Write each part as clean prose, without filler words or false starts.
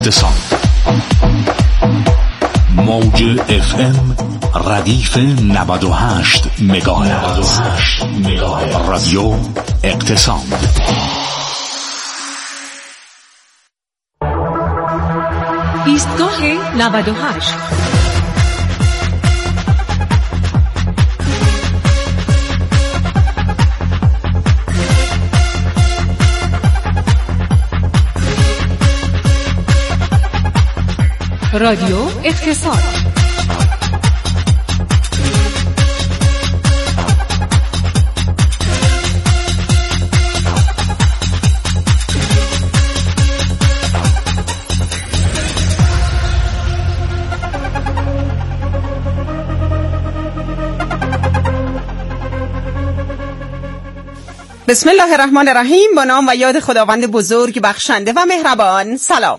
اقتصاد موج FM ردیف 98 مگاهرتز رادیو اقتصاد. ایستگاه 98 رادیو اقتصاد. بسم الله الرحمن الرحیم. با نام و یاد خداوند بزرگ بخشنده و مهربان. سلام.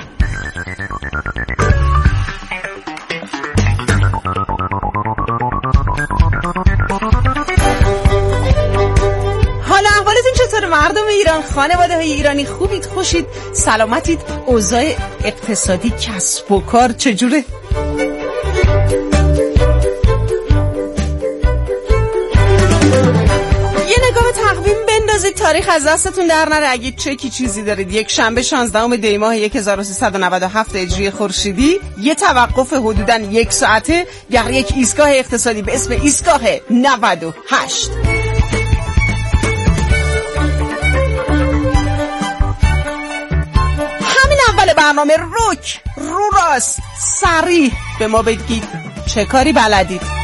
حالا احوالتون چطور مردم ایران؟ خانواده های ایرانی خوبید؟ خوشید؟ سلامتید؟ اوضاع اقتصادی، کسب و کار چجوره؟ تقویم بندازید، تاریخ از دستتون در نره. اگه چکی چیزی دارید، یک شنبه 16 دی ماه 1397 هجری خورشیدی، یه توقف حدوداً 1 ساعته در یک ایستگاه اقتصادی به اسم ایستگاه 98. همین اول برنامه رک رو راست سریع به ما بگید چه کاری بلدید.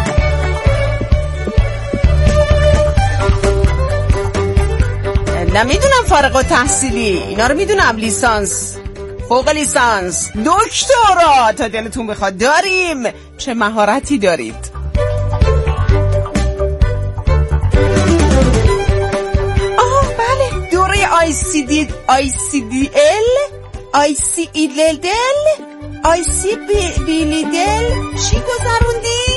نمیدونم فارغ التحصیلی، اینا رو میدونم، لیسانس، فوق لیسانس، دکترا تا دلتون بخواد داریم. چه مهارتی دارید؟ بله، دوره ICBLL چی گذروندی؟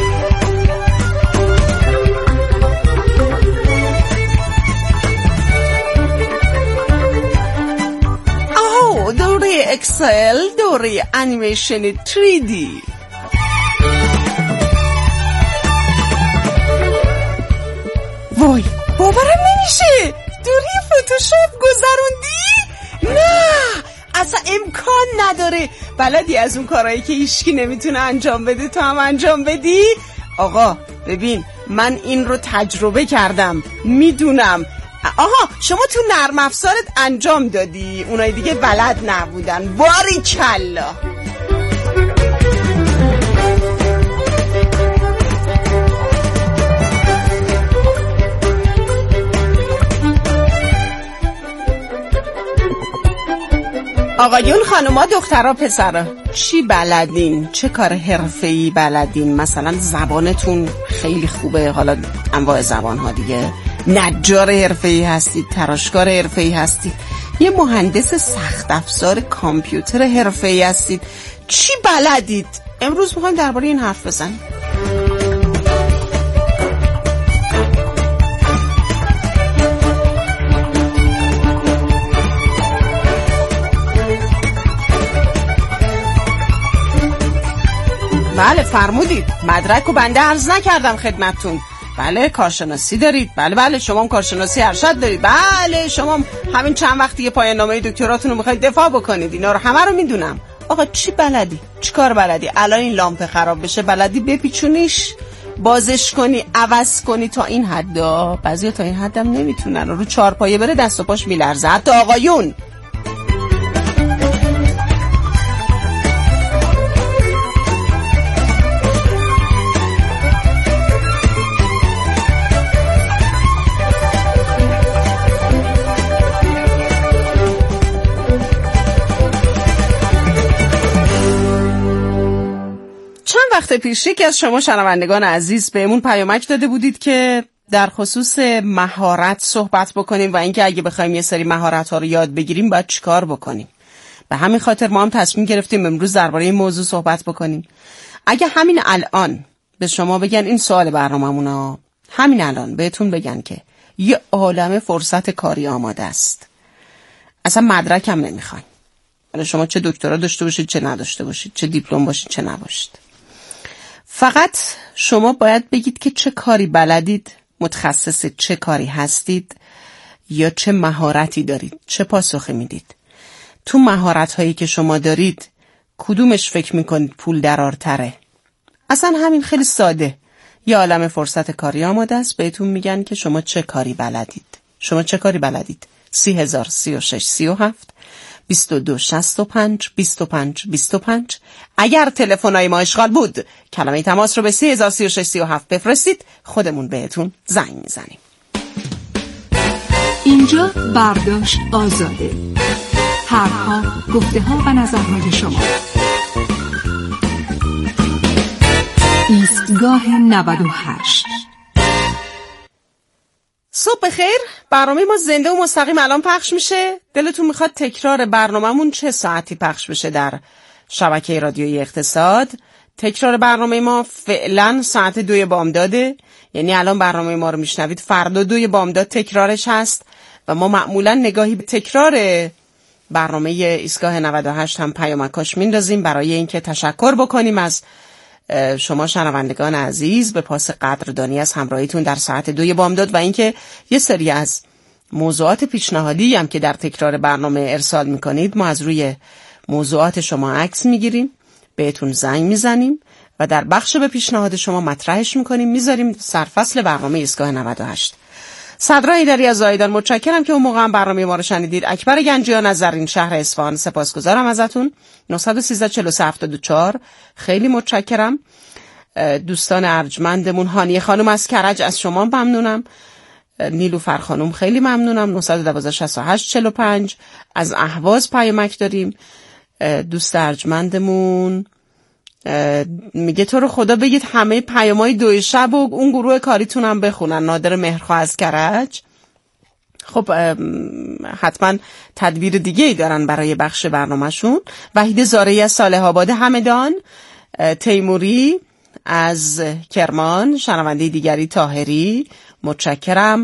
دوره اکسل، دوره انیمیشن 3D. وای باورم نمیشه، دوره فتوشاپ گذروندی؟ نه اصلا امکان نداره. بلدی از اون کارهایی که هیچکی نمیتونه انجام بده تو هم انجام بدی؟ آقا ببین، من این رو تجربه کردم، میدونم. شما تو نرم افزارت انجام دادی، اونای دیگه بلد نبودن. باریکلا. آقایون، خانوما، دخترها، پسرها، چی بلدین؟ چه کار حرفه‌ای بلدین؟ مثلا زبانتون خیلی خوبه، حالا انواع زبان‌ها دیگه. نجار حرفه‌ای هستید، تراشکار حرفه‌ای هستید، یه مهندس سخت افزار کامپیوتر حرفه‌ای هستید، چی بلدید؟ امروز می‌خوایم درباره این حرف بزنیم. بله فرمودید. مدرک و بنده عرض نکردم خدمتتون. بله کارشناسی دارید. بله شما هم کارشناسی ارشد دارید. بله شما هم همین چند وقتی یه پایان نامه دکتراتون رو میخواید دفاع بکنید. اینا رو همه رو میدونم. آقا چی بلدی؟ چی کار بلدی؟ الان این لامپ خراب بشه بلدی بپیچونیش، بازش کنی، عوض کنی؟ تا این حدا. بعضیا تا این حدم نمیتونن، رو 4 پایه بره دست و پاش میلرزه، حتی آقایون. وقت پیش یکی از شما شنوندگان عزیز بهمون پیامک داده بودید که در خصوص مهارت صحبت بکنیم و اینکه اگه بخوایم یه سری مهارت ها رو یاد بگیریم باید چیکار بکنیم. به همین خاطر ما هم تصمیم گرفتیم امروز درباره این موضوع صحبت بکنیم. اگه همین الان به شما بگن این سوال برنامه‌مونه، همین الان بهتون بگن که یه عالمه فرصت کاری آماده است، اصلا مدرک هم نمیخواین، حالا شما چه دکترا داشته باشید چه نداشته باشید، چه دیپلم باشید چه نباشید، فقط شما باید بگید که چه کاری بلدید، متخصص چه کاری هستید یا چه مهارتی دارید، چه پاسخی میدید. تو مهارت هایی که شما دارید کدومش فکر میکنید پول درآورتره؟ اصلا همین خیلی ساده. یه عالم فرصت کاری آماده است، بهتون میگن که شما چه کاری بلدید. شما چه کاری بلدید؟ 30,000 36 37 22 65 25 25. اگر تلفن‌های ما اشغال بود کلمه تماس رو به 30,000 36 37 بفرستید، خودمون بهتون زنگ میزنیم. اینجا برداشت آزاده. حرفها، گفته‌ها و نظرهای شما. ایستگاه 98. صبح بخیر. برنامه ما زنده و مستقیم الان پخش میشه. دلتون میخواد تکرار برنامه‌مون چه ساعتی پخش بشه در شبکه رادیویی اقتصاد؟ تکرار برنامه ما فعلا ساعت 2 بامداده، یعنی الان برنامه ما رو میشنوید، فردا 2 بامداد تکرارش هست و ما معمولا نگاهی به تکرار برنامه ایستگاه 98 هم پیامکاش میندازیم برای اینکه تشکر بکنیم از شما شنوندگان عزیز به پاس قدردانی از همراهیتون در ساعت 2 بامداد و اینکه یه سری از موضوعات پیشنهادی هم که در تکرار برنامه ارسال میکنید ما از روی موضوعات شما عکس میگیریم، بهتون زنگ میزنیم و در بخش به پیشنهاد شما مطرحش میکنیم، میذاریم سرفصل برنامه ایستگاه 98. صدرا ایدری از زایدان، متشکرم که اون موقع هم برنامه ما رو شنیدید. اکبر گنجیان از زرین شهر اصفهان، سپاسگزارم ازتون. 913 43 74 خیلی متشکرم. دوستان ارجمندمون، هانیه خانم از کرج، از شما ممنونم. نیلوفر خانم خیلی ممنونم. 912 68 45 از اهواز پیامک داریم. دوست ارجمندمون میگه تو رو خدا بگید همه پیامای 2 شب و اون گروه کاریتون هم بخونن. نادر مهرخواه از کرج. خب حتما تدبیر دیگه ای دارن برای بخش برنامهشون. وحید زارعی از صالح آباد همدان. تیموری از کرمان، شنونده دیگری طاهری، متشکرم.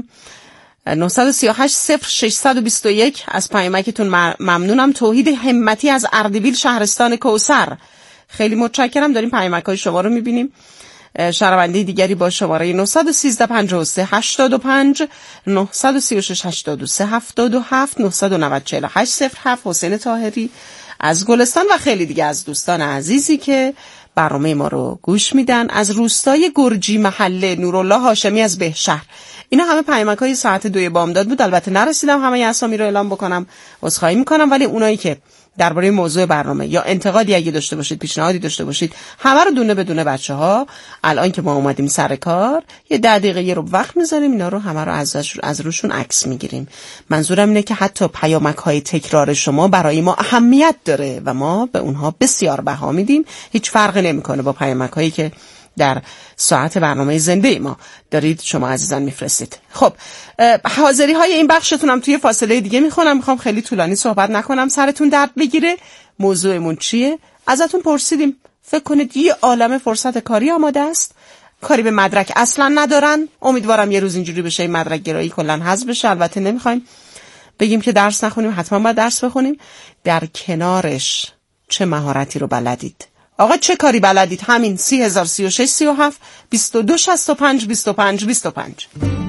938 0621 از پیامکتون ممنونم. توحید همتی از اردبیل، شهرستان کوثر، خیلی متشکرم. داریم پیامک‌های شما رو می‌بینیم. شنونده دیگری با شماره 913 53 85 936 83 77 990 48 07 حسین طاهری از گلستان و خیلی دیگه از دوستان عزیزی که برنامه ما رو گوش میدن. از روستای گرجی محله نورالله هاشمی از بهشهر. اینا همه پیامک‌های ساعت 2 بامداد بود. البته نرسیدم همه اسامی رو اعلام بکنم، عذرخواهی میکنم، ولی اونایی که درباره موضوع برنامه یا انتقادی اگه داشته باشید، پیشنهادی داشته باشید، همه رو دونه بدونه بچه‌ها الان که ما اومدیم سر کار یه 10 دقیقه یه رو وقت میذاریم اینا رو همه رو از روشون عکس میگیریم. منظورم اینه که حتی پیامک‌های تکرار شما برای ما اهمیت داره و ما به اونها بسیار بها میدیم. هیچ فرقی نمیکنه با پیامک‌هایی که در ساعت برنامه زنده ما دارید شما عزیزان میفرستید. خب حاضری های این بخشتون هم توی فاصله دیگه میخونم. میخوام خیلی طولانی صحبت نکنم، سرتون درد بگیره. موضوعمون چیه؟ ازتون پرسیدیم فکر کنید یه عالم فرصت کاری آماده است، کاری به مدرک اصلا ندارن. امیدوارم یه روز اینجوری بشه این مدرک گرایی کلا حذف بشه. البته نمیخوایم بگیم که درس نخونیم، حتما باید درس بخونیم. در کنارش چه مهارتی رو بلدید؟ آقا چه کاری بلدید؟ همین 30,000 36 37 22 65 25 25.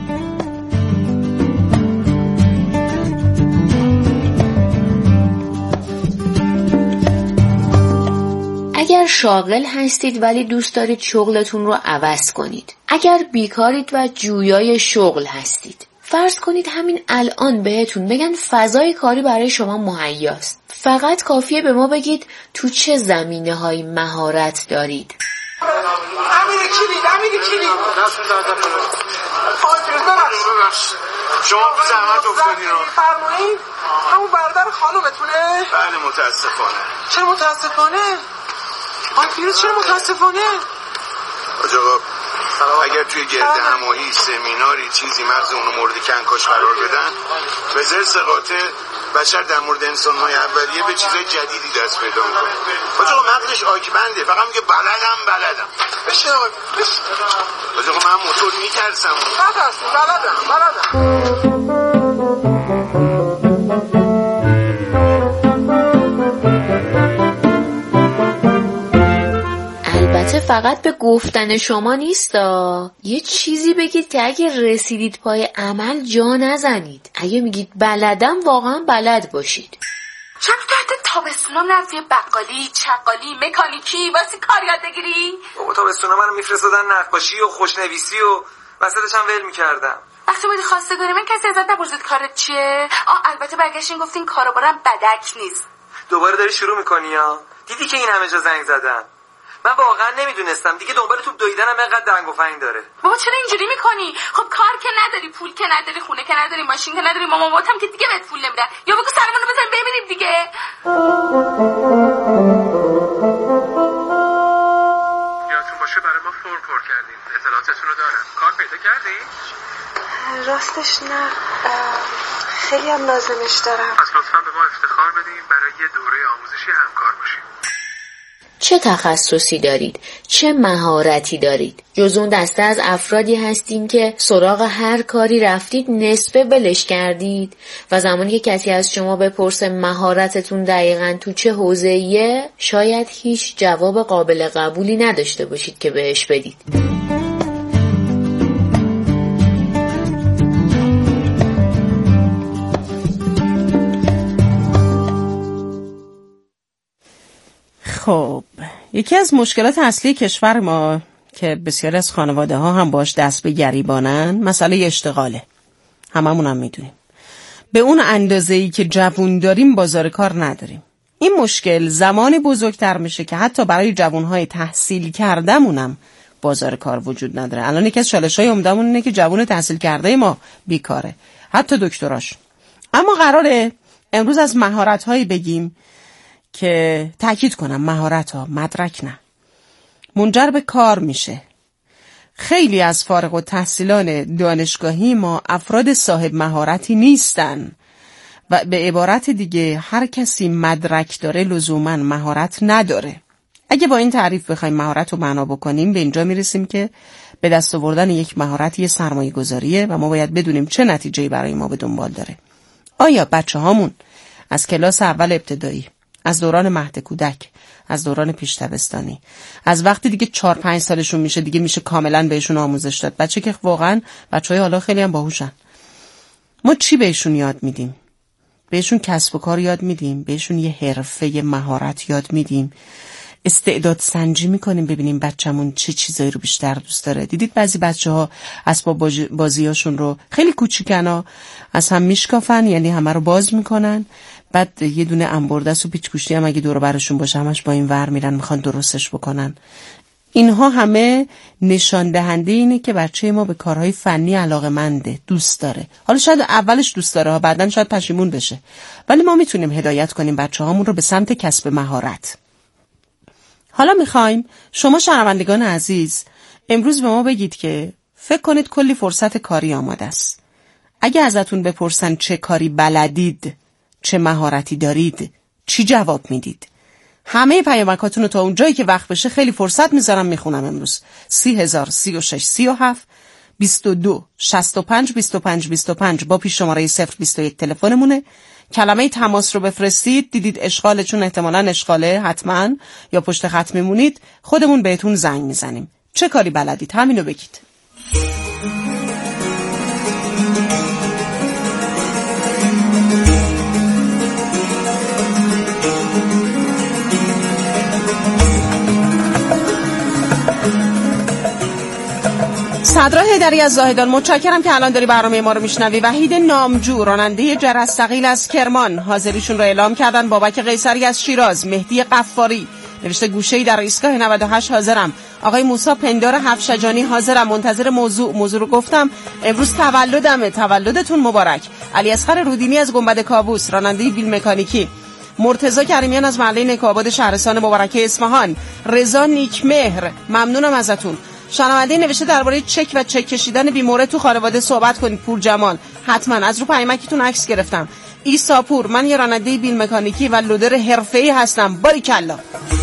اگر شاغل هستید ولی دوست دارید شغلتون رو عوض کنید، اگر بیکارید و جویای شغل هستید، فرض کنید همین الان بهتون بگن فضای کاری برای شما مهیاست، فقط کافیه به ما بگید تو چه زمینه‌های مهارت دارید. امیر کلید شما زحمت افتادین رو فرمایید. همون برادر خانومتونه؟ بله متاسفانه. چرا متاسفانه؟ آی پیروز چرا متاسفانه؟ آقا اگر توی گرد هماهی سمیناری چیزی مغز اونو مورد کنکاش قرار بدن، به زرس قاطع بشر در مورد انسان‌های اولیه به چیزای جدیدی دست پیدا می‌کنه. آقا مغزش آکبنده، فقط میگه بلدم. بشه آقا بشه. آقا من موتور میترسم. بلدم. فقط به گفتن شما نیستا. یه چیزی بگید که اگه رسیدید پای عمل جا نزنید. اگه میگید بلدم واقعا بلد باشید. چرا تحت تابستونا نرفتی بقالی، چقالی، مکانیکی واسه کار یاد بگیری؟ بابا تابستونا منو میفرستادن نقاشی و خوشنویسی و وسطش هم ول میکردم. وقتی بودی خواستگاری من کسی ازت نپرسید کارت چیه؟ البته برگشتین گفتین کاروبارم بدک نیست. دوباره داری شروع میکنی ها؟ دیدی که این همه جا زنگ زدم. من واقعا نمیدونستم دیگه دنبال توپ دویدنم اینقدر دنگ و فنگ داره. بابا چرا اینجوری میکنی؟ خب کار که نداری، پول که نداری، خونه که نداری، ماشین که نداری، مامان بابات هم که دیگه بهت پول نمیدن. یا بگو سرمون رو بزنیم ببینیم دیگه. یادتون باشه برای ما فرم پر کردین. اطلاعاتتون رو دارم. کار پیدا کردی؟ راستش نه. خیلی هم لازمش دارم. پس لطفا به ما افتخار بدین برای یه دوره آموزشی همکار باشیم. چه تخصصی دارید؟ چه مهارتی دارید؟ جز اون دسته از افرادی هستین که سراغ هر کاری رفتید نصفه بلش کردید و زمانی که کسی از شما بپرسه مهارتتون دقیقاً تو چه حوزه‌ایه شاید هیچ جواب قابل قبولی نداشته باشید که بهش بدید. خب یکی از مشکلات اصلی کشور ما که بسیاری از خانواده ها هم باش دست به گریبانن مسئله اشتغاله. هممون هم میدونیم به اون اندازه‌ای که جوون داریم بازار کار نداریم. این مشکل زمانی بزرگتر میشه که حتی برای جوانهای تحصیل کرده‌مونم بازار کار وجود نداره. الان یکی از چالش‌های عمده‌مون اینه که جوان تحصیل کرده ما بیکاره، حتی دکتراش. اما قراره امروز از مهارت‌هایی بگیم که تأکید کنم مهارت‌ها، مدرک نه، منجر به کار میشه. خیلی از فارغ التحصیلان دانشگاهی ما افراد صاحب مهارتی نیستن و به عبارت دیگه هر کسی مدرک داره لزوماً مهارت نداره. اگه با این تعریف بخوایم مهارت رو معنا بکنیم به اینجا میرسیم که به دست آوردن یک مهارت یه سرمایه گذاریه و ما باید بدونیم چه نتیجه‌ای برای ما به دنبال داره. آیا بچه‌هامون از کلاس اول ابتدایی، از دوران مهد کودک، از دوران پیش دبستانی، از وقتی دیگه 4-5 سالشون میشه دیگه میشه کاملا بهشون آموزش داد، بچه که واقعا بچهای حالا خیلی هم باهوشن، ما چی بهشون یاد میدیم؟ بهشون کسب و کار یاد میدیم، بهشون یه حرفه، یه مهارت یاد میدیم، استعداد سنجی میکنیم ببینیم بچه‌مون چه چیزایی رو بیشتر دوست داره. دیدید بعضی بچه‌ها اسباب بازیاشون رو خیلی کوچیکنا از هم میشکافن، یعنی همه رو باز میکنن، بعد یه دونه انبردست و پیچ‌گوشتی هم اگه دور برشون باشه همش با این ور میرن میخوان درستش بکنن. اینها همه نشان دهنده اینه که بچه ما به کارهای فنی علاقه‌منده، دوست داره. حالا شاید اولش دوست داره، بعدن شاید پشیمون بشه، ولی ما میتونیم هدایت کنیم بچه‌هامون رو به سمت کسب مهارت. حالا میخوایم شما شنوندگان عزیز امروز به ما بگید که فکر کنید کلی فرصت کاری آماده است. اگه ازتون بپرسن چه کاری بلدید، چه مهارتی دارید، چی جواب میدید؟ همه پیامکاتون رو تا اونجایی که وقت بشه خیلی فرصت میذارم میخونم امروز. 30,036 37 22 65 25 25 با پیش شماره 021 تلفنمونه. کلمه تماس رو بفرستید. دیدید اشغاله، چون احتمالاً اشغاله حتما یا پشت خط میمونید، خودمون بهتون زنگ میزنیم. چه کاری بلدید همینو بگید. صدرا حیدری از زاهدان، متشکرم که الان داری برنامه ما رو میشنوی. وحید نامجو راننده جرث ثقیل از کرمان حاضریشون رو اعلام کردن. بابک قیصری از شیراز، مهدی قفاری نوشته گوشه‌ای در ایستگاه 98 حاضرم. آقای موسی پندار هفشجانی حاضرم، منتظر موضوع رو گفتم امروز تولدمه، تولدتون مبارک. علی اصغر رودینی از گنبد کاووس راننده بیل مکانیکی. مرتضی کریمیان از محله نکوآباد شهرستان مبارکه اصفهان. رضا نیکمهر ممنونم ازتون. شنونده نوشته درباره چک و چک کشیدن بیمورد تو خانواده صحبت کنید. پور جمال حتما از رو پیامکتون عکس گرفتم. عیسی پور من یه راننده بیل مکانیکی و لودر حرفه‌ای هستم. باریکلا.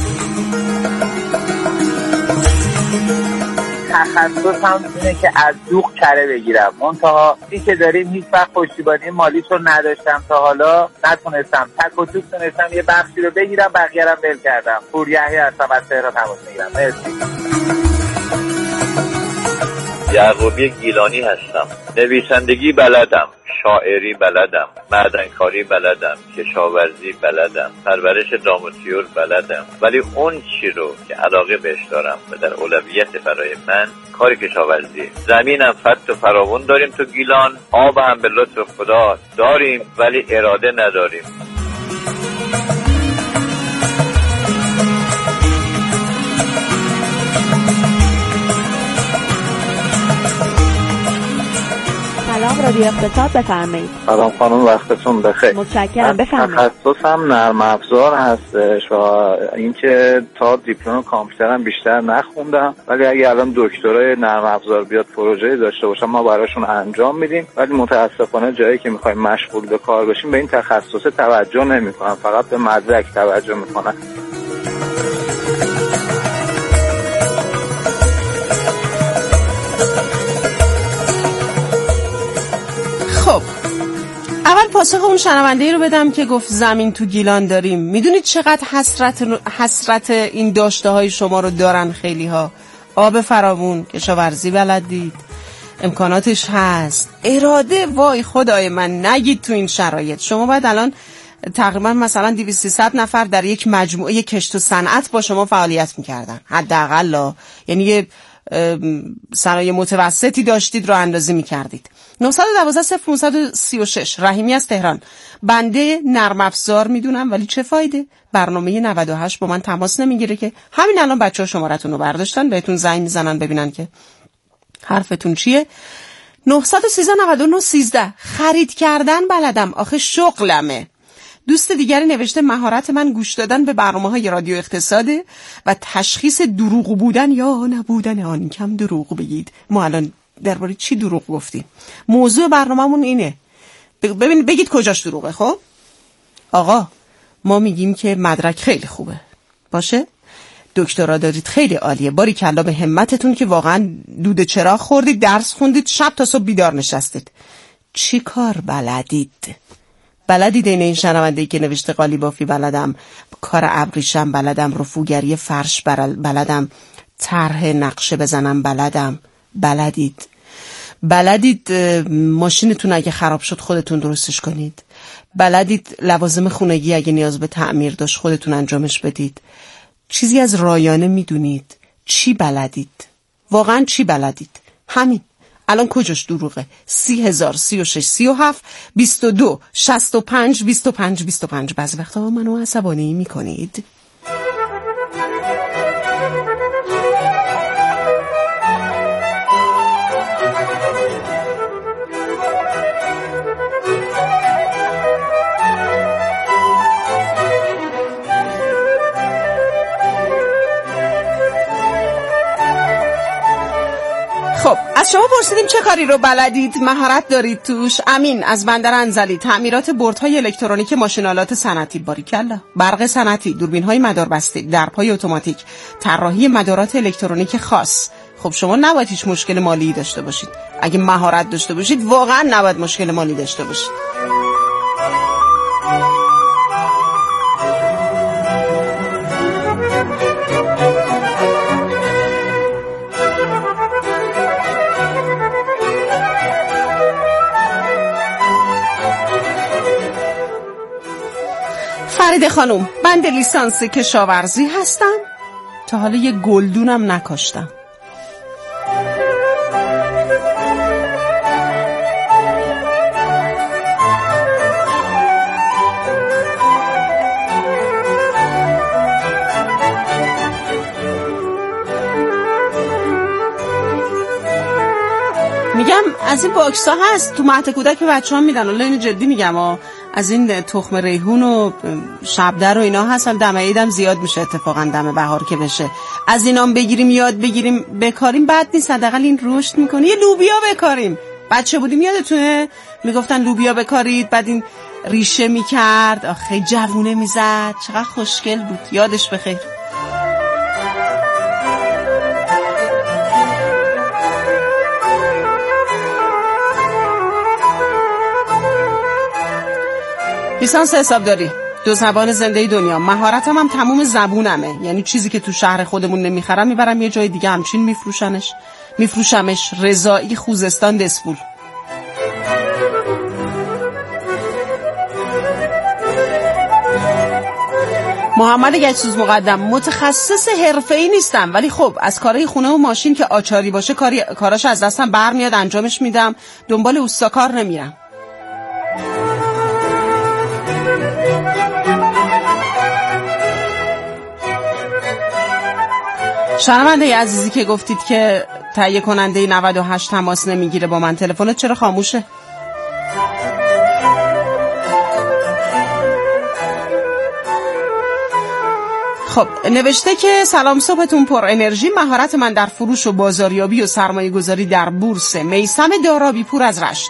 تخصصم اینه که از دوغ کره بگیرم. منتها این که داریم هیچ وقت پشتیبانی مالیش رو نداشتم تا حالا، نتونستم تک و توک تونستم یه بخشی رو بگیرم، بقیه رو ول کردم. پور یحیی هستم از تهران تماس میگیرم. مرسی. یعقوبی گیلانی هستم. نویسندگی بلدم، شاعری بلدم، معدنکاری بلدم، کشاورزی بلدم، پرورش دام و طیور بلدم، ولی اون چی رو که علاقه بهش دارم و در اولویت برای من کار کشاورزی. زمینم فت و فراوون داریم تو گیلان، آب هم به لطف خدا داریم ولی اراده نداریم. سلام، رادیو اقتصاد بفرمایید. سلام خانم، وقتتون بخیر. متشکرم، بفرمایید. تخصصم نرم افزار هستش و اینکه تا دیپلم کامپیوترم بیشتر نخوندم، ولی اگه الان دکترای نرم افزار بیاد پروژه داشته باشم ما براشون انجام میدیم، ولی متاسفانه جایی که میخوایم مشغول به کار بشیم به این تخصص توجه نمیکنن، فقط به مدرک توجه میکنن. خب اول پاسخ اون شنونده رو بدم که گفت زمین تو گیلان داریم. میدونید چقدر حسرت این داشته های شما رو دارن خیلی ها. آب فراوون، کشاورزی بلدید، امکاناتش هست، اراده، وای خدای من نگید تو این شرایط شما باید الان تقریبا مثلا 200-300 نفر در یک مجموعه کشت و صنعت با شما فعالیت میکردن حداقل، یعنی یه صنایع متوسطی داشتید رو اندازی میکردید. 912-0536 رحیمی از تهران. بنده نرم افزار میدونم ولی چه فایده؟ برنامه 98 با من تماس نمیگیره که همین الان بچه‌ها شمارتون رو برداشتن بهتون زنگ میزنن ببینن که حرفتون چیه. 913-99-13 خرید کردن بلدم، آخه شغلمه. دوست دیگری نوشته مهارت من گوش دادن به برنامه‌های رادیو اقتصاده و تشخیص دروغ بودن یا نبودن آن. کم دروغ بگید. ما الان درباره چی دروغ گفتیم؟ موضوع برنامه‌مون اینه. ببین بگید کجاش دروغه. خب آقا ما میگیم که مدرک خیلی خوبه باشه، دکترا دارید خیلی عالیه، باریکلا به همتتون که واقعا دود چراغ خوردید، درس خوندید، شب تا صبح بیدار نشستید. چی کار بلدید؟ بلدید این شنونده‌ای که نوشته قالی بافی بلدم، کار ابریشم بلدم، رفوگری فرش بلدم، طرح نقشه بزنم بلدم. بلدید ماشینتون اگه خراب شد خودتون درستش کنید. بلدید لوازم خونگی اگه نیاز به تعمیر داشت خودتون انجامش بدید. چیزی از رایانه میدونید؟ چی بلدید؟ واقعا چی بلدید؟ همین. الان کجاش دروغه؟ 30,000 36 37 22 65 25 25. بعضی وقتا منو عصبانی میکنید. خب از شما پرسیدیم چه کاری رو بلدید، مهارت دارید توش. امین از بندر انزلی. تعمیرات بردهای الکترونیک ماشین‌آلات صنعتی، باریکلا. برق صنعتی، دوربین‌های مداربسته، درب‌های اتوماتیک، طراحی مدارات الکترونیک خاص. خب شما نباید هیچ مشکل مالی داشته باشید. اگه مهارت داشته باشید واقعا نباید مشکل مالی داشته باشید. فرید خانم، بنده لیسانس کشاورزی هستم، تا حالا یه گلدونم نکاشتم. میگم از این باکس ها هست تو مهد کودک که بچه ها میدن، الان اینو جدی میگم از این تخم ریحون و شبدر و اینا هست. دم عیدم زیاد میشه اتفاقا، دم بهار که بشه از اینام بگیریم یاد بگیریم بکاریم بد نیست، حداقل این رشد میکنه. یه لوبیا بکاریم، بچه بودیم یادتونه میگفتن لوبیا بکارید، بعد این ریشه میکرد، آخه جوونه میزد، چقدر خوشگل بود، یادش بخیر. لیسانس حسابداری، 2 زبان زنده دنیا. مهارتم هم تموم زبونمه، یعنی چیزی که تو شهر خودمون نمیخرم میبرم یه جای دیگه همچین میفروشنش. میفروشمش. رضایی، خوزستان، دسپول. محمد گچسوز مقدم: متخصص حرفه‌ای نیستم، ولی خب از کارهای خونه و ماشین که آچاری باشه کاراش از دستم برمیاد، انجامش میدم، دنبال اوستاکار نمیرم. شنونده عزیزی که گفتید که تهیه کننده 98 تماس نمیگیره با من، تلفنت چرا خاموشه؟ خب نوشته که سلام، صبحتون پر انرژی. مهارت من در فروش و بازاریابی و سرمایه گذاری در بورس. میثم دارابی پور از رشت.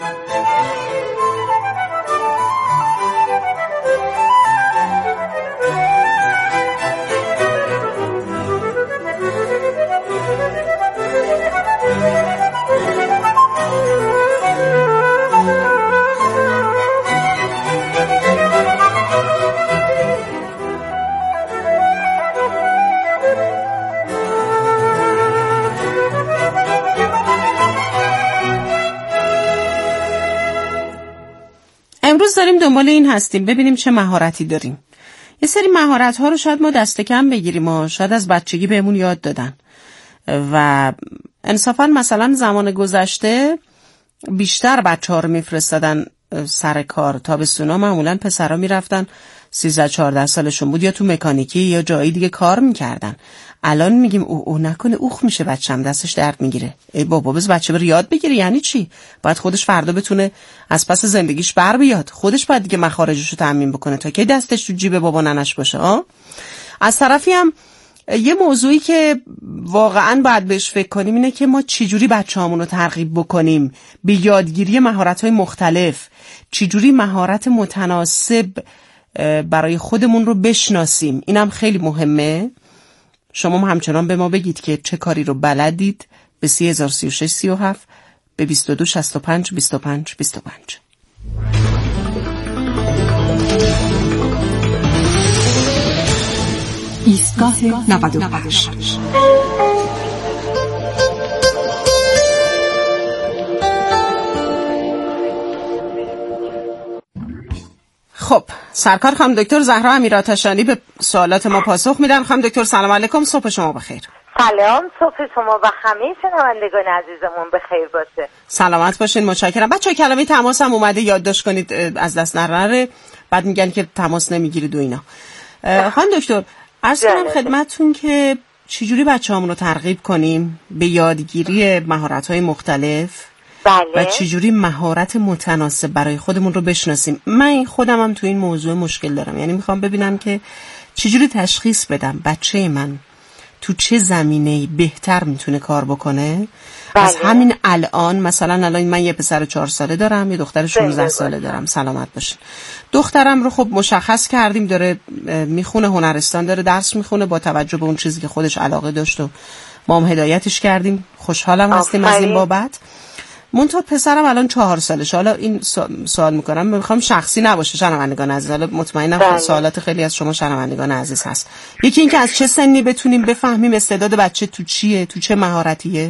امروز داریم دنبال این هستیم ببینیم چه مهارتی داریم. یه سری مهارت ها رو شاید ما دست کم بگیریم و شاید از بچگی بهمون یاد دادن و انصافا مثلا زمان گذشته بیشتر بچه ها رو میفرستادن سر کار. تابستونا معمولا پسرها میرفتن 13-14 سالشون بود یا تو مکانیکی یا جایی دیگه کار میکردن. الان میگیم او نکنه اوخ میشه بچه‌م، دستش درد میگیره. ای بابا بس بچه بره یاد بگیره. یعنی چی؟ باید خودش فردا بتونه از پس زندگیش بر بیاد. خودش باید دیگه مخارجش رو تامین بکنه تا که دستش تو جیب بابا ننش باشه. از طرفی هم یه موضوعی که واقعاً باید بهش فکر کنیم اینه که ما چجوری بچه‌هامون رو ترغیب بکنیم به یادگیری مهارت‌های مختلف، چجوری مهارت متناسب برای خودمون رو بشناسیم. اینم خیلی مهمه. شما همچنان به ما بگید که چه کاری رو بلدید به 303637 به 2265 25 25. ایستگاه 98. خب سرکار خانم دکتر زهرا امیرآتشانی به سوالات ما پاسخ میدن. خانم دکتر سلام علیکم، صبح شما بخیر. سلام، صبح شما و همه شنوندگان عزیزمون بخیر باشه. سلامت باشین، متشکرم. بچه‌ها کلمه تماس هم اومده یادداشت کنید از دست نره، بعد میگن که تماس نمیگیرید و اینا. خانم دکتر عرض کنم خدمتتون که چجوری بچه‌هامون رو ترغیب کنیم به یادگیری مهارت‌های مختلف و چجوری مهارت متناسب برای خودمون رو بشناسیم. من خودم هم تو این موضوع مشکل دارم، یعنی میخوام ببینم که چجوری تشخیص بدم بچه من تو چه زمینه‌ای بهتر میتونه کار بکنه. از همین الان مثلا الان من یه پسر 4 ساله دارم، یه دختر 16 ساله دارم، سلامت باشین. دخترم رو خب مشخص کردیم داره میخونه هنرستان، داره درس میخونه با توجه به اون چیزی که خودش علاقه داشت و ما هم هدایتش کردیم. خوشحالم هستیم از این بابت. منتها پسرم الان 4 سالشه. حالا این سوال میکنم، میخوام شخصی نباشه شنوندگان عزیز، حالا مطمئنم سوالات خیلی از شما شنوندگان عزیز هست. یکی این که از چه سنی بتونیم بفهمیم استعداد بچه تو چیه، تو چه مهارتیه،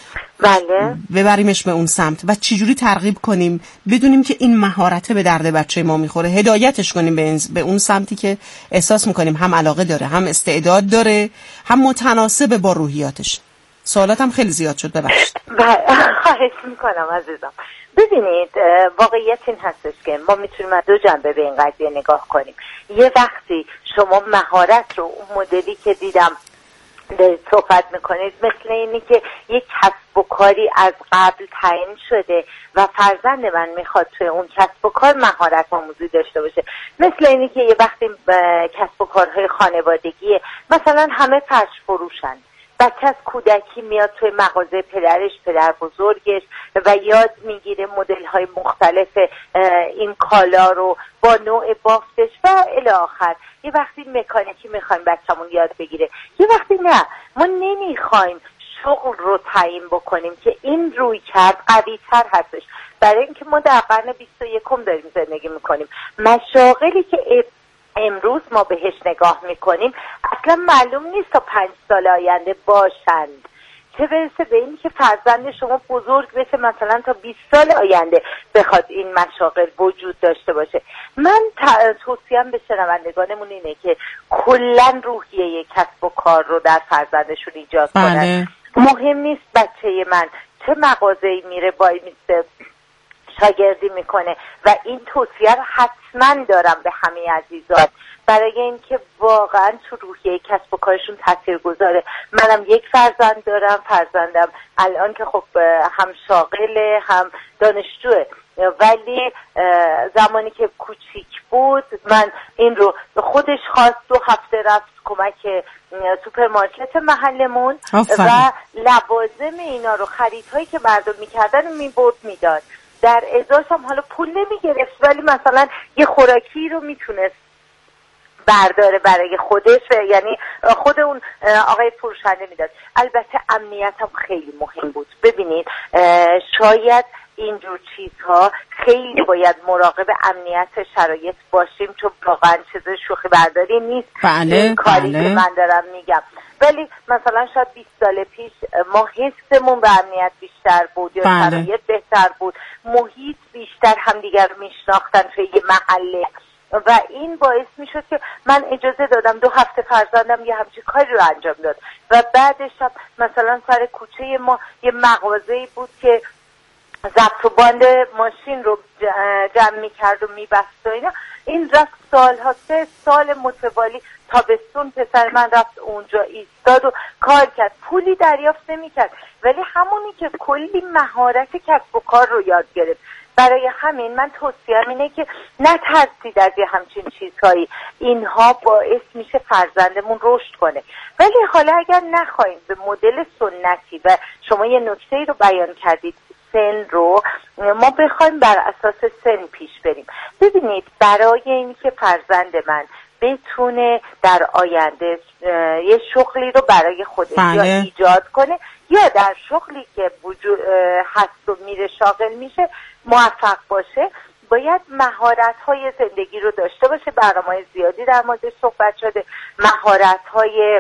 بله، ببریمش به اون سمت و چجوری ترغیب کنیم بدونیم که این مهارته به درد بچه ما میخوره، هدایتش کنیم به اون سمتی که احساس میکنیم هم علاقه داره، هم استعداد داره، هم متناسب با روحیاتش. سوالاتم خیلی زیاد شد، ببخشید. خواهش میکنم عزیزم. ببینید واقعیت این هستش که ما میتونیم از 2 جنبه به این قضیه نگاه کنیم. یه وقتی شما مهارت رو اون مدلی که دیدم صحبت میکنید مثل اینی که یک کسب و کاری از قبل تعیین شده و فرزند من میخواد توی اون کسب و کار مهارت آموزی داشته باشه. مثل اینی که یه وقتی کسب و کارهای خانوادگی مثلا همه فرش فروشن، بچه از کودکی میاد توی مغازه پدرش، پدر بزرگش و یاد میگیره مدل های مختلف این کالا رو با نوع بافتش و الی آخر. یه وقتی مکانیکی میخوایم بچه‌مون یاد بگیره، یه وقتی نه، ما نمیخوایم شغل رو تعیین بکنیم که این روی کرد قوی تر هستش. برای اینکه ما در قرن 21 داریم زندگی میکنیم، مشاغلی که امروز ما بهش نگاه میکنیم اصلا معلوم نیست تا 5 سال آینده باشند. چه برسه به این که فرزند شما بزرگ بشه مثلا تا 20 سال آینده بخواد این مشاغل وجود داشته باشه. من توصیه‌ام به شنوندگانمون اینه که کلا روحیه کسب و کار رو در فرزندشون ایجاد کنن. مهم نیست بچه من چه مغازه‌ای میره وای میسته شاگردی میکنه و این توصیه رو حتما دارم به همه عزیزان برای اینکه واقعا تو روحیه کسب و کارشون تاثیر گذاره. منم یک فرزند دارم، فرزندم الان که خب هم شاغله هم دانشجوه، ولی زمانی که کوچیک بود من این رو خودش خواست 2 هفته رفت کمک سوپرمارکت محلمون و لوازم اینا رو خریدهایی که مردم میکردن میبرد میداد، در ازاش هم حالا پول نمیگرفت ولی مثلا یه خوراکی رو میتونست برداره برای خودش، یعنی خود اون آقای فروشنده میداد. البته امنیت هم خیلی مهم بود. ببینید شاید اینجور چیزها خیلی باید مراقب امنیت شرایط باشیم چون واقعا چیز شوخی برداری نیست. این کاری که من دارم میگم، ولی مثلا شاید 20 سال پیش ما حسمون به امنیت بیشتر بود یا شرایط بهتر بود، محیط بیشتر همدیگر رو میشناختن توی یه محله و این باعث میشد که من اجازه دادم 2 هفته فرزندم یه همچین کاری رو انجام داد و بعدش هم مثلا سر کوچه ما یه مغازه‌ای بود که ضبط و باند ماشین رو جمع میکرد و میبست و اینا. این رفت سالها 3 سال متوالی تابستون پسر من رفت اونجا ایستاد و کار کرد، پولی دریافت نمیکرد ولی همونی که کلی مهارت کسب و کار رو یاد گرفت. برای همین من توصیه‌ام اینه که نترسید از یه همچین چیزهایی، اینها باعث میشه فرزندمون رشد کنه. ولی حالا اگر نخواهیم به مدل سنتی و شما یه نکته‌ای رو بیان کردید سن رو ما بخوایم بر اساس سن پیش بریم، ببینید برای اینکه فرزند من بتونه در آینده یه شغلی رو برای خودش یا ایجاد کنه یا در شغلی که وجود هست و میره شاغل میشه موفق باشه، باید مهارت‌های زندگی رو داشته باشه. برنامه‌های زیادی در موردش صحبت شده. مهارت‌های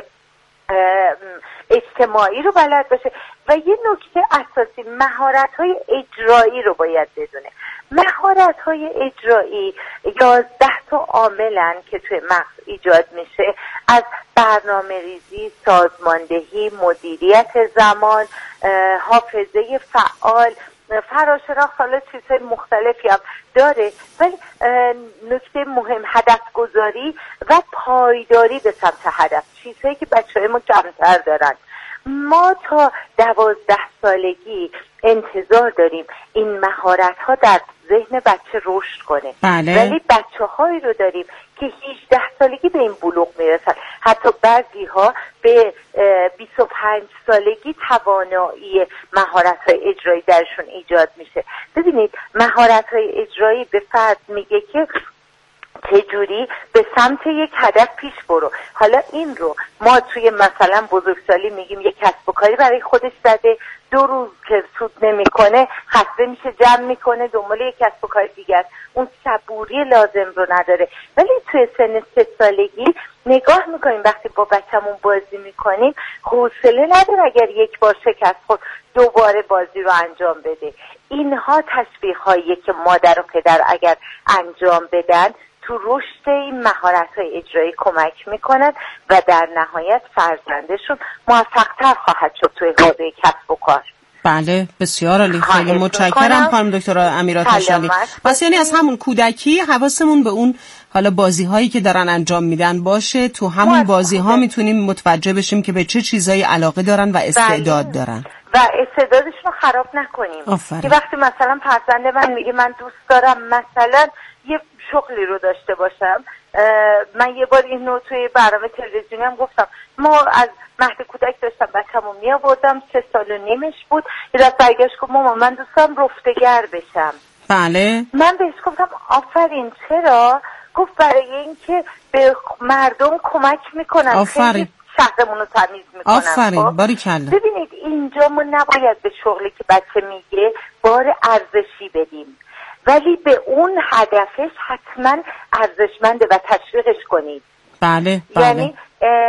اجتماعی رو بلد باشه و یه نکته اساسی مهارت‌های اجرایی رو باید بدونه. مهارت‌های اجرایی 11 تا عاملن که توی مغز ایجاد میشه، از برنامه‌ریزی، سازماندهی، مدیریت زمان، حافظه فعال، فراشناخت، حالا چیزهای مختلفی هم داره، ولی نکته مهم هدف گذاری و پایداری به سمت هدف، چیزهایی که بچه‌های ما کمتر دارن. ما تا 12 سالگی انتظار داریم این مهارت‌ها در ذهن بچه رشد کنه، ولی بچه‌هایی رو داریم که 18 سالگی به این بلوغ میرسن، حتی بعضی‌ها به 25 سالگی توانایی مهارت‌های اجرایی درشون ایجاد میشه. ببینید مهارت‌های اجرایی به فرد میگه که چجوری به سمت یک هدف پیش برو. حالا این رو ما توی مثلا بزرگسالی میگیم یک کسب و کاری برای خودش زده، 2 روز که سود نمیکنه خسته میشه، جمع میکنه دنبال یک کسب و کار دیگر، اون صبوری لازم رو نداره. ولی توی سن 3 سالگی نگاه میکنیم وقتی با بچه‌مون بازی میکنیم حوصله نداره اگر یک بار شکست خورد دوباره بازی رو انجام بده. اینها تشویق‌هایی که مادر و پدر اگر انجام بدن تو رشد این مهارت‌های اجرایی کمک میکنن و در نهایت فرزندشون موفق‌تر خواهد شد توی حوزه کسب و کار. بله بسیار عالی، خیلی متشکرم خانم دکتر امیرا تشالی. پس یعنی از همون کودکی حواسمون به اون حالا بازی‌هایی که دارن انجام میدن باشه، تو همون بازی‌ها میتونیم متوجه بشیم که به چه چیزایی علاقه دارن و استعداد دارن و استعدادشون رو خراب نکنیم. که وقتی مثلا فرزند من میگه من دوست دارم مثلا یه شغلی رو داشته باشم، من یه بار این رو توی برنامه تلویزیونی هم گفتم، ما از مهد کودک داشتم بچه‌مو می آوردم 3 سال و نیمش بود، یه دفعه برگشت گفت مامان من دوست دارم رفتگر بشم. بله. من بهش گفتم آفرین، چرا؟ گفت برای اینکه به مردم کمک میکنن. آفرین. شهرمون رو تمیز میکنن. آفرین، باریکلا. ببینید اینجا ما نباید به شغلی که بچه میگه بار ارزشی بدیم، ولی به اون هدفش حتما ارزشمنده و تشویقش کنید. بله. یعنی